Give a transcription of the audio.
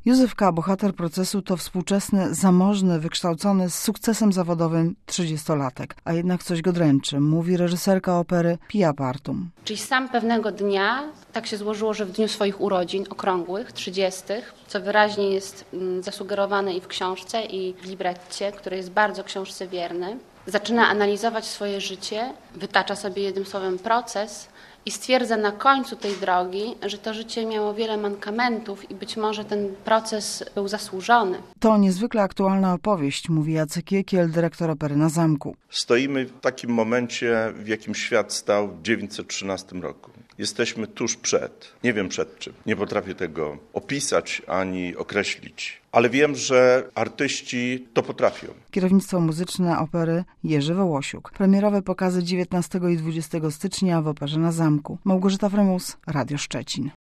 Józef K., bohater procesu, to współczesny, zamożny, wykształcony, z sukcesem zawodowym 30-latek. A jednak coś go dręczy, mówi reżyserka opery Pia Partum. Czyli sam pewnego dnia, tak się złożyło, że w dniu swoich urodzin okrągłych, 30., co wyraźnie jest zasugerowane i w książce, i w libretcie, który jest bardzo książce wierny, zaczyna analizować swoje życie, wytacza sobie jednym słowem proces i stwierdza na końcu tej drogi, że to życie miało wiele mankamentów i być może ten proces był zasłużony. To niezwykle aktualna opowieść, mówi Jacek Jekiel, dyrektor opery na Zamku. Stoimy w takim momencie, w jakim świat stał w 1913 roku. Jesteśmy tuż przed, nie wiem przed czym, nie potrafię tego opisać ani określić, ale wiem, że artyści to potrafią. Kierownictwo muzyczne opery Jerzy Wołosiuk. Premierowe pokazy 19 i 20 stycznia w Operze na Zamku. Małgorzata Frymus, Radio Szczecin.